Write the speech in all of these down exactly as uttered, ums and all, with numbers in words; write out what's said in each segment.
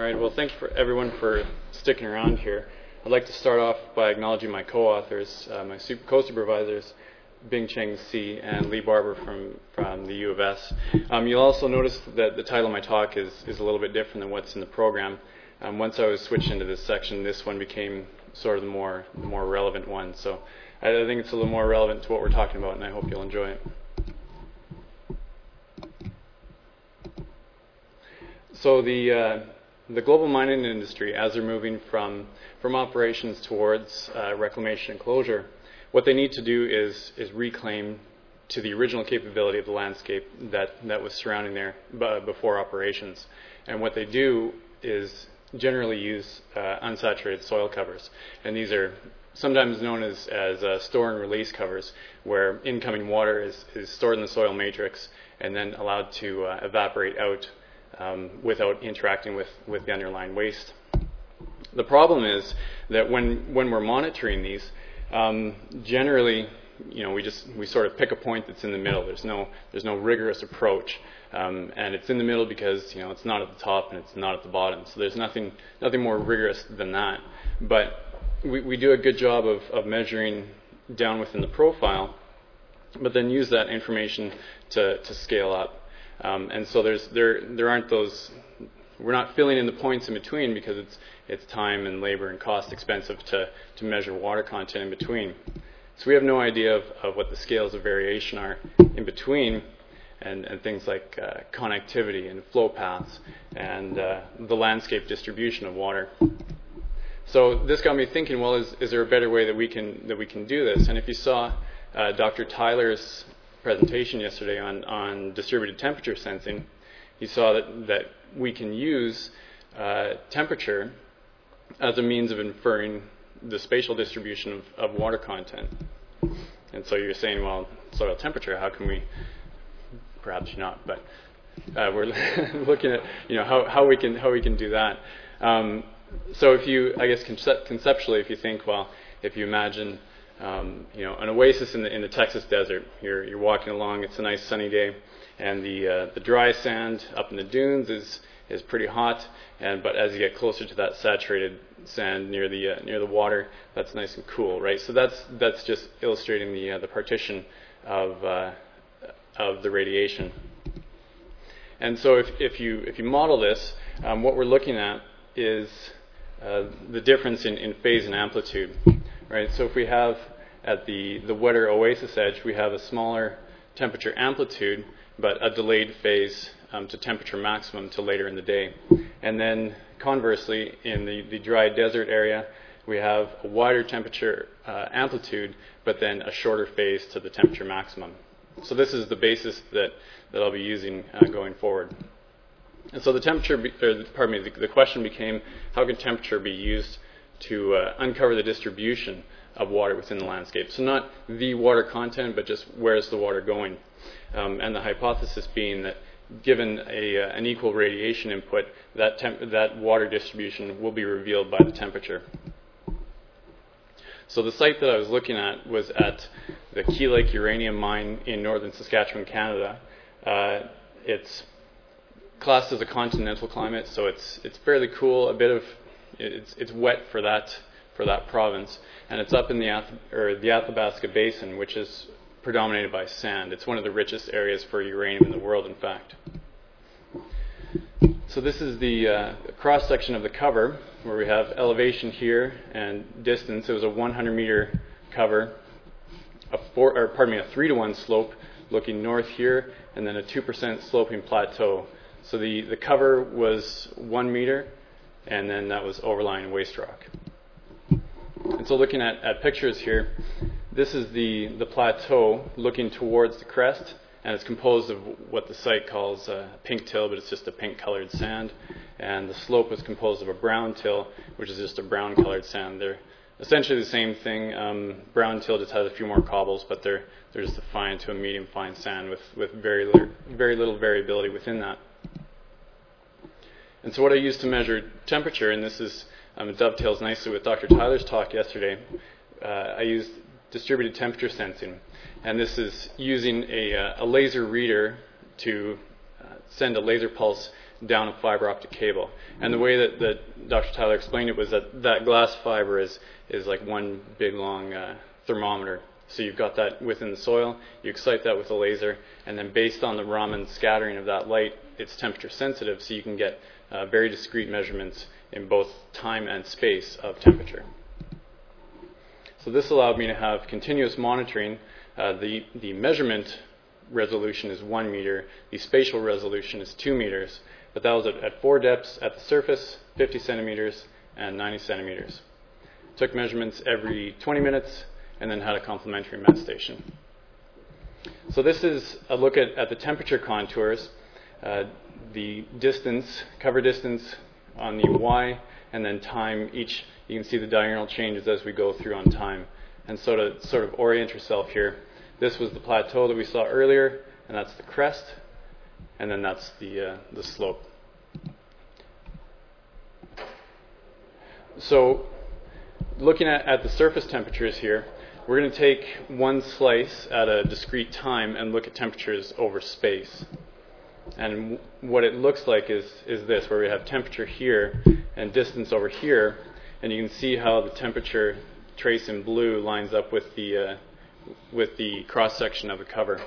All right, well, thanks for everyone for sticking around here. I'd like to start off by acknowledging my co-authors, uh, my super, co-supervisors, Bing-Cheng C. and Lee Barber from, from the U of S. Um, you'll also notice that the title of my talk is, is a little bit different than what's in the program. Um, once I was switched into this section, this one became sort of the more, the more relevant one. So I, I think it's a little more relevant to what we're talking about, and I hope you'll enjoy it. So the uh, the global mining industry, as they're moving from from operations towards uh, reclamation and closure, what they need to do is is reclaim to the original capability of the landscape that that was surrounding there b- before operations. And what they do is generally use uh, unsaturated soil covers, and these are sometimes known as as uh, store and release covers, where incoming water is is stored in the soil matrix and then allowed to uh, evaporate out Um, without interacting with, with the underlying waste. The problem is that when when we're monitoring these, um, generally, you know, we just we sort of pick a point that's in the middle. There's no there's no rigorous approach, um, and it's in the middle because you know it's not at the top and it's not at the bottom. So there's nothing nothing more rigorous than that. But we, we do a good job of, of measuring down within the profile, but then use that information to to scale up. Um, and so there's there there aren't those. We're not filling in the points in between because it's it's time and labor and cost expensive to to measure water content in between. So we have no idea of, of what the scales of variation are in between, and, and things like uh, connectivity and flow paths and uh, the landscape distribution of water. So this got me thinking. Well, is is there a better way that we can that we can do this? And if you saw uh, Doctor Tyler's presentation yesterday on, on distributed temperature sensing, he saw that, that we can use uh, temperature as a means of inferring the spatial distribution of, of water content. And so you're saying, well, soil temperature, how can we, perhaps you're not, but uh, we're looking at, you know, how, how we can how we can do that. Um, so if you, I guess concept, conceptually, if you think, well, if you imagine Um, you know, an oasis in the in the Texas desert. You're you're walking along. It's a nice sunny day, and the uh, the dry sand up in the dunes is is pretty hot. And but as you get closer to that saturated sand near the uh, near the water, that's nice and cool, right? So that's that's just illustrating the uh, the partition of uh, of the radiation. And so if if you if you model this, um, what we're looking at is uh, the difference in, in phase and amplitude. Right, so if we have at the, the wetter oasis edge, we have a smaller temperature amplitude, but a delayed phase um, to temperature maximum to later in the day. And then conversely, in the, the dry desert area, we have a wider temperature uh, amplitude, but then a shorter phase to the temperature maximum. So this is the basis that, that I'll be using uh, going forward. And so the temperature, be, or pardon me, the, the question became, how can temperature be used to uh, uncover the distribution of water within the landscape? So not the water content, but just where's the water going? Um, and the hypothesis being that given a, uh, an equal radiation input, that, temp- that water distribution will be revealed by the temperature. So the site that I was looking at was at the Key Lake Uranium Mine in northern Saskatchewan, Canada. Uh, it's classed as a continental climate, so it's it's fairly cool, a bit of It's it's wet for that for that province, and it's up in the Ath- or the Athabasca Basin, which is predominated by sand. It's one of the richest areas for uranium in the world, in fact. So this is the uh, cross section of the cover, where we have elevation here and distance. It was a one hundred meter cover, a four or pardon me, a three to one slope looking north here, and then a two percent sloping plateau. So the the cover was one meter. And then that was overlying waste rock. And so looking at, at pictures here, this is the, the plateau looking towards the crest, and it's composed of what the site calls a pink till, but it's just a pink colored sand. And the slope is composed of a brown till, which is just a brown colored sand. They're essentially the same thing. Um, brown till just has a few more cobbles, but they're, they're just a fine to a medium fine sand with, with very, li- very little variability within that. And so what I used to measure temperature, and this is um, it dovetails nicely with Doctor Tyler's talk yesterday, uh, I used distributed temperature sensing. And this is using a, uh, a laser reader to uh, send a laser pulse down a fiber optic cable. And the way that, that Doctor Tyler explained it was that that glass fiber is, is like one big long uh, thermometer. So you've got that within the soil, you excite that with a laser, and then based on the Raman scattering of that light, it's temperature sensitive, so you can get uh, very discrete measurements in both time and space of temperature. So this allowed me to have continuous monitoring. Uh, the, the measurement resolution is one meter, the spatial resolution is two meters, but that was at, at four depths at the surface, fifty centimeters and ninety centimeters. Took measurements every twenty minutes, and then had a complementary met station. So this is a look at, at the temperature contours, uh, the distance, cover distance on the Y, and then time. Each, you can see the diurnal changes as we go through on time. And so to sort of orient yourself here, this was the plateau that we saw earlier, and that's the crest, and then that's the, uh, the slope. So looking at, at the surface temperatures here, we're going to take one slice at a discrete time and look at temperatures over space. And w- what it looks like is, is this, where we have temperature here and distance over here, and you can see how the temperature trace in blue lines up with the, uh, with the cross-section of the cover.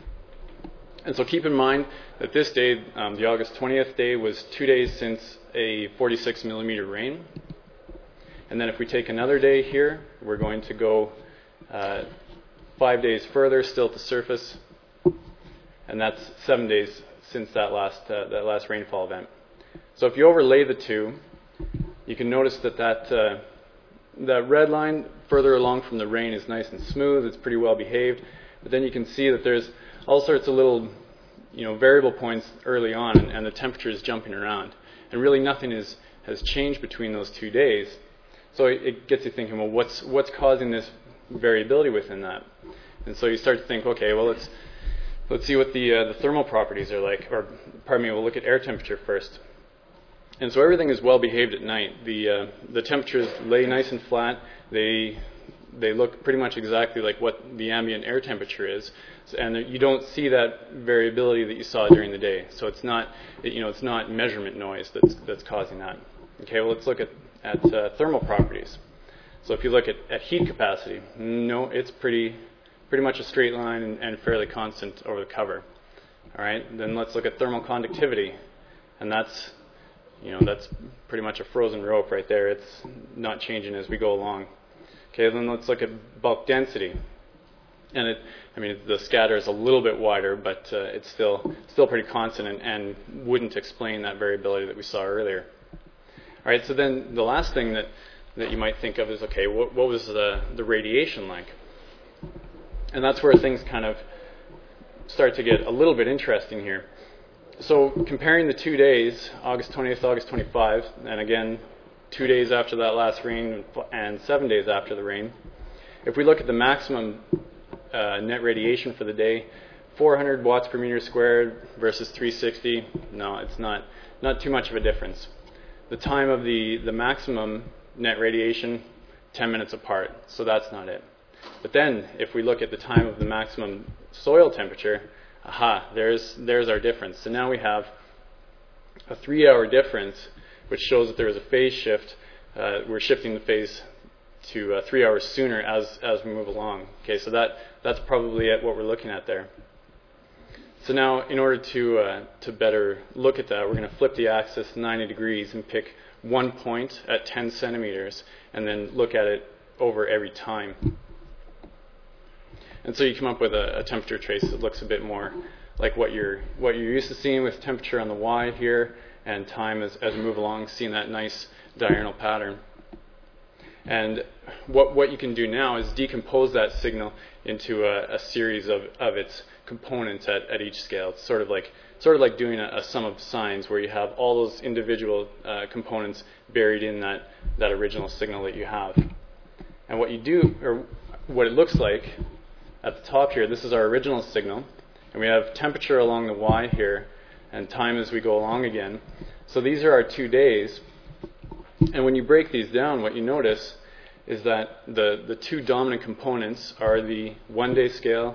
And so keep in mind that this day, um, the August twentieth day, was two days since a forty-six millimeter rain. And then if we take another day here, we're going to go Uh, five days further, still at the surface, and that's seven days since that last uh, that last rainfall event. So if you overlay the two, you can notice that that uh, that red line further along from the rain is nice and smooth. It's pretty well behaved, but then you can see that there's all sorts of little, you know, variable points early on, and, and the temperature is jumping around, and really nothing is has changed between those two days. So it, it gets you thinking, well, what's what's causing this variability within that? And so you start to think, okay, well, let's let's see what the uh, the thermal properties are like, or pardon me, we'll look at air temperature first. And so everything is well behaved at night. The uh, the temperatures lay nice and flat. They they look pretty much exactly like what the ambient air temperature is, so, and you don't see that variability that you saw during the day. So it's not you know it's not measurement noise that's that's causing that. Okay, well, let's look at at uh, thermal properties. So if you look at, at heat capacity, no, it's pretty pretty much a straight line and, and fairly constant over the cover. All right, then let's look at thermal conductivity, and that's you know that's pretty much a frozen rope right there. It's not changing as we go along. Okay, then let's look at bulk density, and it I mean the scatter is a little bit wider, but uh, it's still still pretty constant and, and wouldn't explain that variability that we saw earlier. All right, so then the last thing that that you might think of is, okay, what, what was the, the radiation like? And that's where things kind of start to get a little bit interesting here. So comparing the two days, August twentieth, August twenty-fifth, and again, two days after that last rain and seven days after the rain, if we look at the maximum uh, net radiation for the day, four hundred watts per meter squared versus three sixty, no, it's not, not too much of a difference. The time of the, the maximum net radiation, ten minutes apart, so that's not it. But then, if we look at the time of the maximum soil temperature, aha, there's there's our difference. So now we have a three-hour difference, which shows that there is a phase shift. Uh, we're shifting the phase to uh, three hours sooner as as we move along. Okay, so that that's probably it, what we're looking at there. So now, in order to uh, to better look at that, we're going to flip the axis ninety degrees and pick one point at ten centimeters, and then look at it over every time. And so you come up with a, a temperature trace that looks a bit more like what you're what you're used to seeing with temperature on the Y here, and time as, as we move along, seeing that nice diurnal pattern. And what what you can do now is decompose that signal into a, a series of, of its components at, at each scale. It's sort of like sort of like doing a, a sum of sines, where you have all those individual uh, components buried in that, that original signal that you have. And what you do, or what it looks like at the top here, this is our original signal, and we have temperature along the Y here, and time as we go along again. So these are our two days. And when you break these down, what you notice is that the, the two dominant components are the one-day scale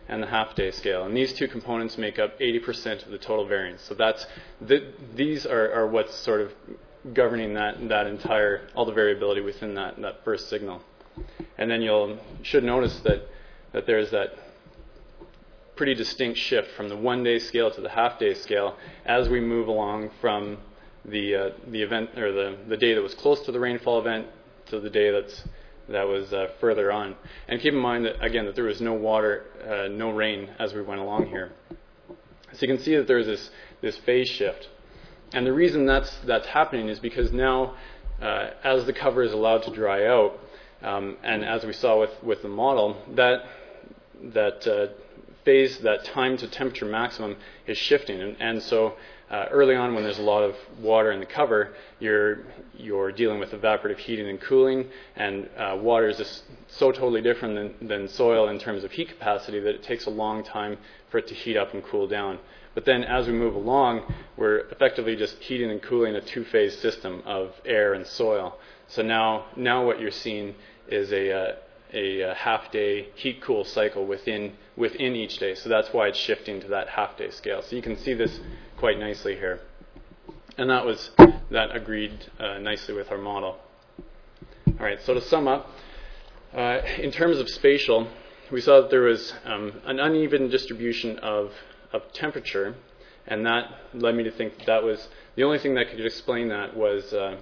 and the half-day scale. And these two components make up eighty percent of the total variance. So that's the, these are, are what's sort of governing that that entire all the variability within that that first signal. And then you'll you should notice that that there's that pretty distinct shift from the one-day scale to the half-day scale as we move along from the uh, the event or the the day that was close to the rainfall event to the day that's that was uh, further on. And keep in mind that again that there was no water, uh, no rain as we went along here. So you can see that there's this this phase shift. And the reason that's that's happening is because now, uh, as the cover is allowed to dry out, um, and as we saw with, with the model, that that uh, phase, that time to temperature maximum is shifting. And, and so uh, early on, when there's a lot of water in the cover, you're you're dealing with evaporative heating and cooling, and uh, water is just so totally different than, than soil in terms of heat capacity that it takes a long time for it to heat up and cool down. But then as we move along, we're effectively just heating and cooling a two-phase system of air and soil. So now, now what you're seeing is a, uh, a, a half-day heat-cool cycle within within each day. So that's why it's shifting to that half-day scale. So you can see this quite nicely here. And that was that agreed uh, nicely with our model. All right. So to sum up, uh, in terms of spatial, we saw that there was um, an uneven distribution of of temperature, and that led me to think that, that was the only thing that could explain that was uh,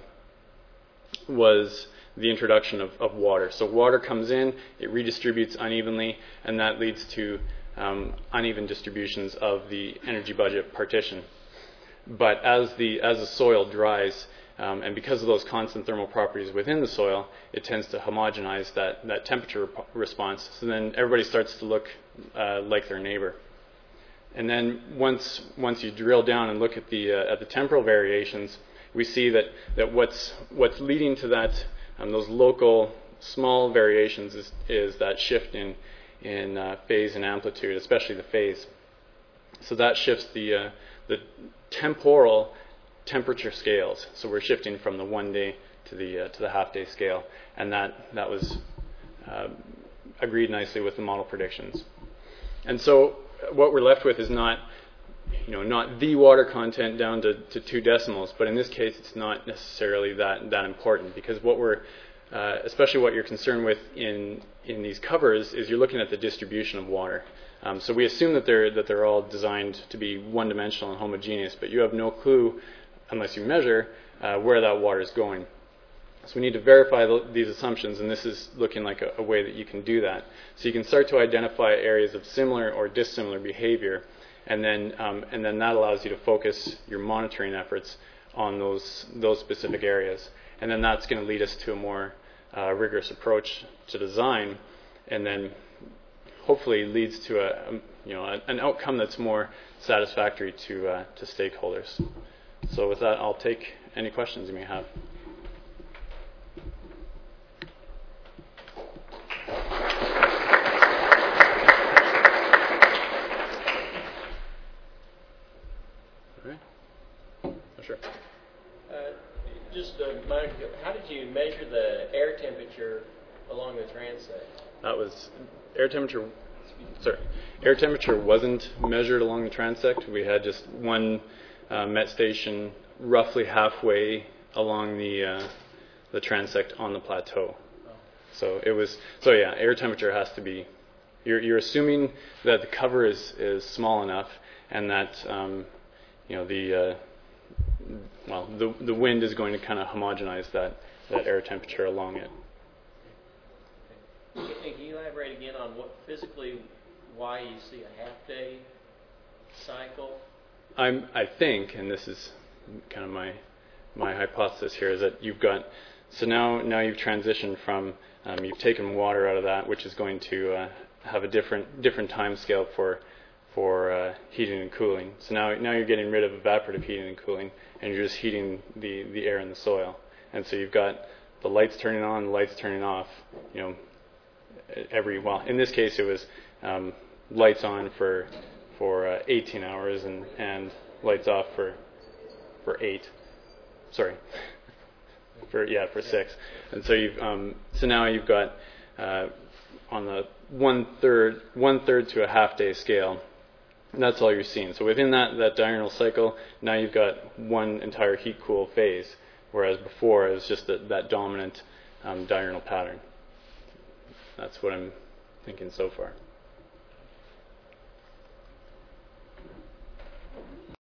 was the introduction of, of water. So water comes in, it redistributes unevenly, and that leads to um, uneven distributions of the energy budget partition. But as the as the soil dries, um, and because of those constant thermal properties within the soil, it tends to homogenize that that temperature rep- response. So then everybody starts to look uh, like their neighbor. And then once once you drill down and look at the uh, at the temporal variations, we see that, that what's what's leading to that um, those local small variations is, is that shift in in uh, phase and amplitude, especially the phase. So that shifts the uh, the temporal temperature scales. So we're shifting from the one day to the uh, to the half day scale, and that that was uh, agreed nicely with the model predictions. And so what we're left with is not, you know, not the water content down to, to two decimals, but in this case, it's not necessarily that that important, because what we're, uh, especially what you're concerned with in in these covers, is you're looking at the distribution of water. Um, so we assume that they're that they're all designed to be one-dimensional and homogeneous, but you have no clue, unless you measure, uh, where that water is going. So we need to verify the, these assumptions, and this is looking like a, a way that you can do that. So you can start to identify areas of similar or dissimilar behavior, and then um, and then that allows you to focus your monitoring efforts on those those specific areas. And then that's going to lead us to a more uh, rigorous approach to design, and then hopefully leads to a, a you know a, an outcome that's more satisfactory to uh, to stakeholders. So with that, I'll take any questions you may have. Sure. Uh, just uh, my, how did you measure the air temperature along the transect? That was air temperature. Sorry, air temperature wasn't measured along the transect. We had just one uh, met station roughly halfway along the uh, the transect on the plateau. Oh. So it was. So yeah, air temperature has to be. You're you're assuming that the cover is is small enough, and that um, you know the. Uh, Well, the the wind is going to kind of homogenize that, that air temperature along it. Okay. Can you elaborate again on what physically why you see a half-day cycle? I'm I think, and this is kind of my my hypothesis here, is that you've got so now now you've transitioned from um, you've taken water out of that, which is going to uh, have a different different time scale for. for uh, heating and cooling. So now now you're getting rid of evaporative heating and cooling, and you're just heating the, the air in the soil. And so you've got the lights turning on, the lights turning off, you know, every, well, in this case it was um, lights on for for uh, eighteen hours and, and lights off for for eight. Sorry. for yeah, for six. And so you've um, so now you've got uh, on the one third, one third to a half day scale. And that's all you're seeing. So within that, that diurnal cycle, now you've got one entire heat-cool phase, whereas before it was just that, that dominant um, diurnal pattern. That's what I'm thinking so far.